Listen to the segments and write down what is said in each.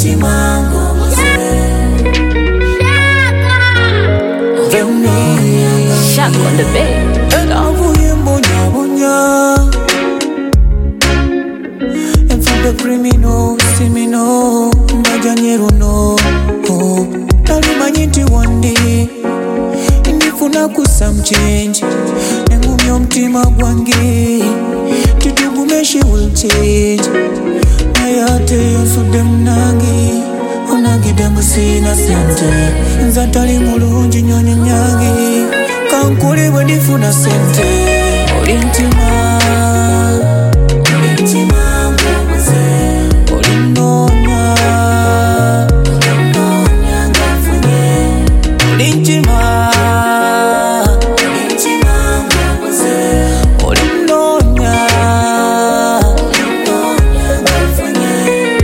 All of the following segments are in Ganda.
Shaka on the bed. Avuye mbonya bonya. And for the criminal, see me no, Majanyero no. Nalimanyi nti one day ndifuna ku some change. Nengumya omutima gwange titugume she will change. Naye ate nsudde munange onagidde mbu sina sente. Nze atali mulungi nnyonyi nyange kankole bwe ndifuna sente. Oli ntima ng'obuze olinoonya ng'afunye. Oli ntima ng'obuze olinoonya ng'afunye.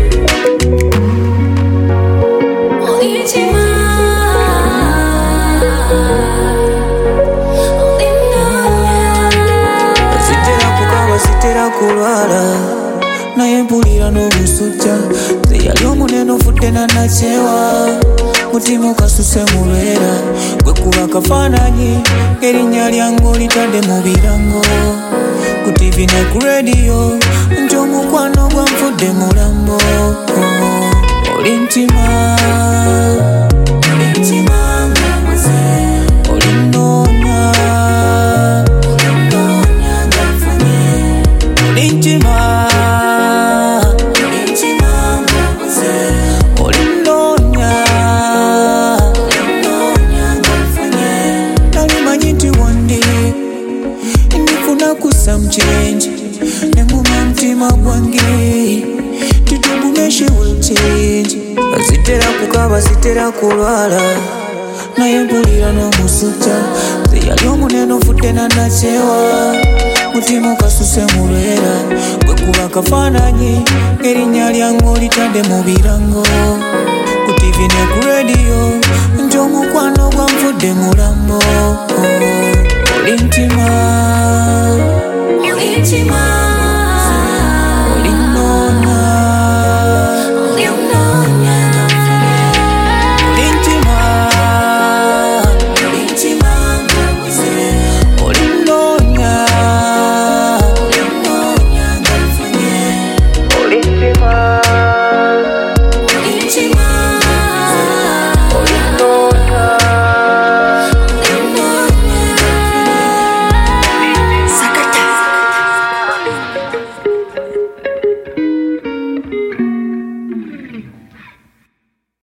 Oli ntima sitera kulwala naye mpulira n'obusujja. Nze yali omunene ofudde nanakyewa mutima okasuse mulwera. Gwe kuba kafaananyi erinnya lyange olitadde mu birango ku TV ne ku radio nti omukwano gwanfudde mulambo. Oli ntima ng'obuze olinoonya Olintima ng'obuze olinoonya ng'afunye. Nalimanyi nti one day ndifuna ku some change. Nengumya omutima gwange titugume she will change. Sitera kukaba sitera kulwala naye mpulira n'omusujja. Nze yali omunene ofudde nanakyewa mutima okasuse mulwera. Gwe kuba kafaananyi erinnya lyange olitadde mu birango ku TV ne ku radio nti omukwano gwanfudde mulambo. Oli ntima